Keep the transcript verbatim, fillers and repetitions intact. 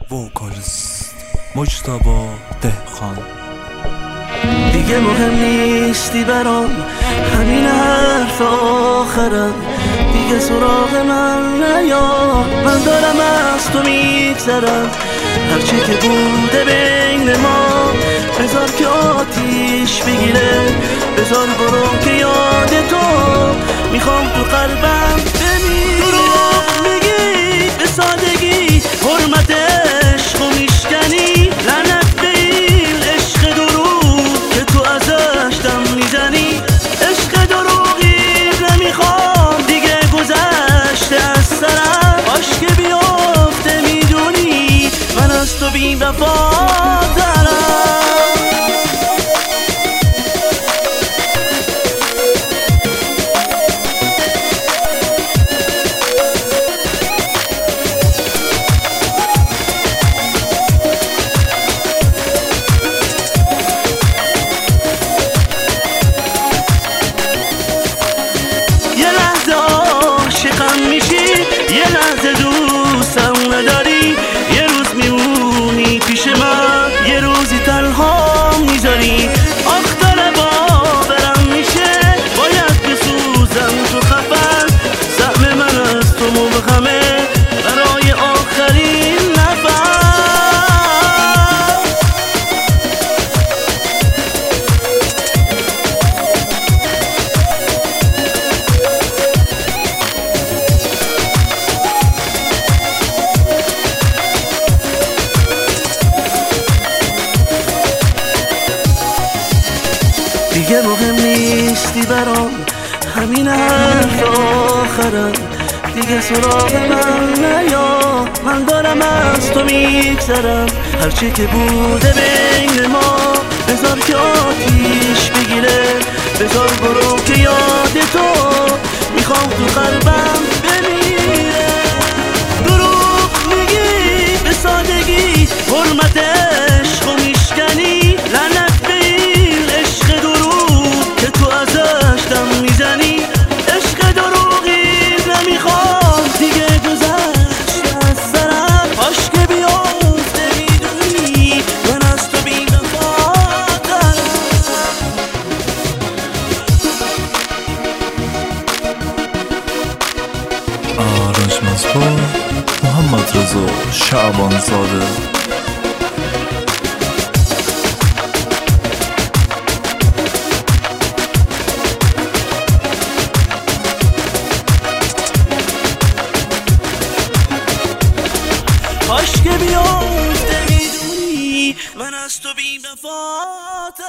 وکالیست مجتبی دهقان. دیگه مهم نیستی برام، همین حرف آخرم. دیگه سراغ من نیا، من دارم از تو میگذرم. هرچی که بوده بین ما بذار که آتیش بگیره، بذار برو که یاد تو میخوام تو قلبم بمیره. دروغ میگی به سادگی، حرمت عشقو میشکنی. لعنت به این عشق دروغ که تو ازش دم میزنی. عشق دروغی نمیخوام دیگه، گذشته از سرم. باش که بیافته میدونی من از تو بی وفا دارم. یه لحظه دوستم نداری، یه روز میمونی پیش من، یه روزی تنها میذاری. آخ داره باورم میشه، باید بسوزم تو خفن. زعم من از تو مبهمه برای آخرین نفس. دیگه مهم نیستی برام، همین حرف آخرم. دیگه سراغ من نیا، من دارم از تو میگذرم. هرچی که بوده بین ما بذار که آتیش بگیره، بذار برو که یاد تو میخوام تو قلبم بمیره. دروغ میگی به سادگی، حرمت عشقو میشکنی. لعنت به این عشق دروغ که تو ازش دم میزنی. عشق دروغی نمیخوام دیگه، گذشته از سرم. باش که بیافته میدونی من از تو بی وفا دارم. آرنجمنت محمد رضا شعبانزاده. باش که بیافته میدونی من از تو بی وفا